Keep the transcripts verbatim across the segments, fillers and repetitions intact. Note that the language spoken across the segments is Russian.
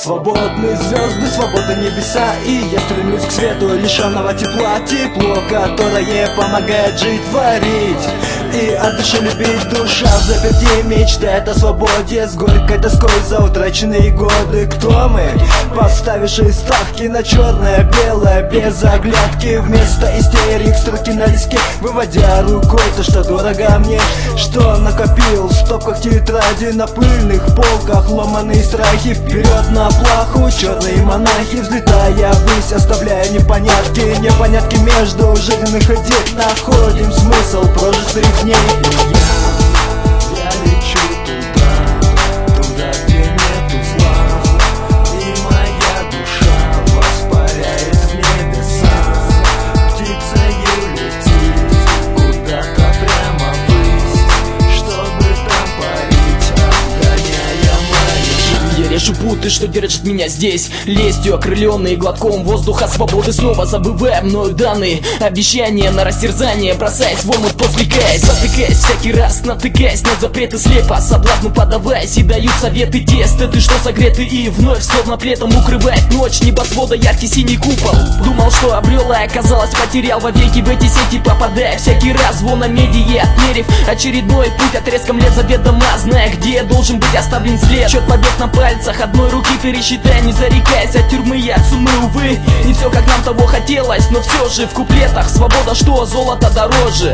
Свободные звезды, свобода небеса, и я стремлюсь к свету лишенного тепла. Тепло, которое помогает жить, творить и от души любить. Душа в заперти мечтает о свободе, с горькой тоской за утраченные годы. Кто мы, поставившие ставки на черное-белое, без оглядки, вместо истерик строки на листке, выводя рукой то, что дорого мне, что накопил в стопках тетради, на пыльных полках ломаные страхи. Вперед на плаху черные монахи, взлетая ввысь, оставляя непонятки, непонятки между жизненных идей. Находим смысл прожитых дней. И я, я лечу туда, туда, где нету зла, и моя душа воспаряет в небеса. Птицею летит куда-то прямо ввысь, чтобы там парить, обгоняя мои. Я режу путы, что держит меня здесь, лестью окрыленный глотком воздуха свободы, снова забывая мною данные обещания на растерзание, бросаясь в омут, посвлекаясь, затыкаясь всякий раз, натыкаясь на запреты слепо, соблазну подаваясь, и дают советы те эстеты, что согреты и вновь словно плетом укрывает ночь небосвода яркий синий купол. Думал, что обрел, а оказалось потерял вовеки, в эти сети попадая всякий раз, звон о меди, отмерив очередной путь отрезком лет заведомо, зная, где должен быть оставлен след. Счет побед на пальцах одной руки пересчитая, не зарекаясь от тюрьмы и от сумы, увы. Не все как нам того хотелось, но все же в куплетах свобода, что золото дороже.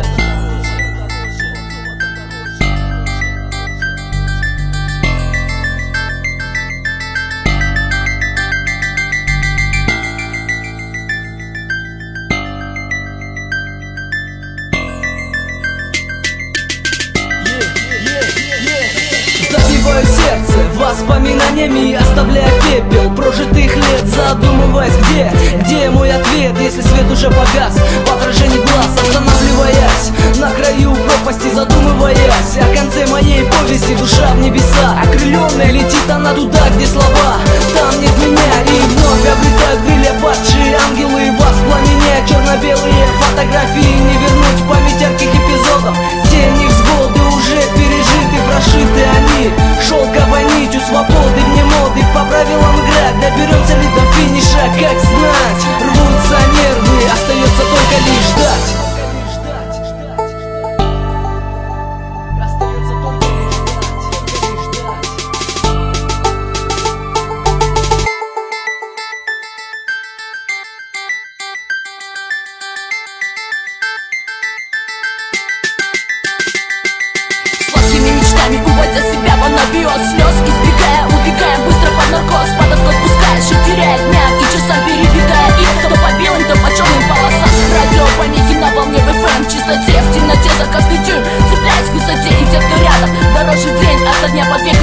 Забиваю сердце воспоминаниями, оставляя пепел прожитых лет, задумываясь, где, где мой ответ, если свет уже погас в отражении глаз, останавливаясь на краю пропасти, задумываясь о конце моей повести. Душа в небеса, окрыленная, летит она туда, где слова, там нет меня, и вновь обретают крылья падшие ангелы, воспламеняя черно-белые фотографии. Не вернуть в память ярких эпизодов, те невзгоды уже пережиты, прошиты они шелковой нитью свободы, вне моды, по правилам играть. Доберемся ли до финиша, как знать? Рвутся нервы, остается только лишь ждать. Уводя себя в анабиоз слез, избегая, убегая быстро под наркоз, под откос пускаешь и теряя дня и часа, перебегая их, то по белым, то по черным полосам. Радио помехи на волне в эф эм, в чистоте, в темноте за каждый дюйм, цепляясь к высоте, и те, кто рядом, дороже день ото дня под век.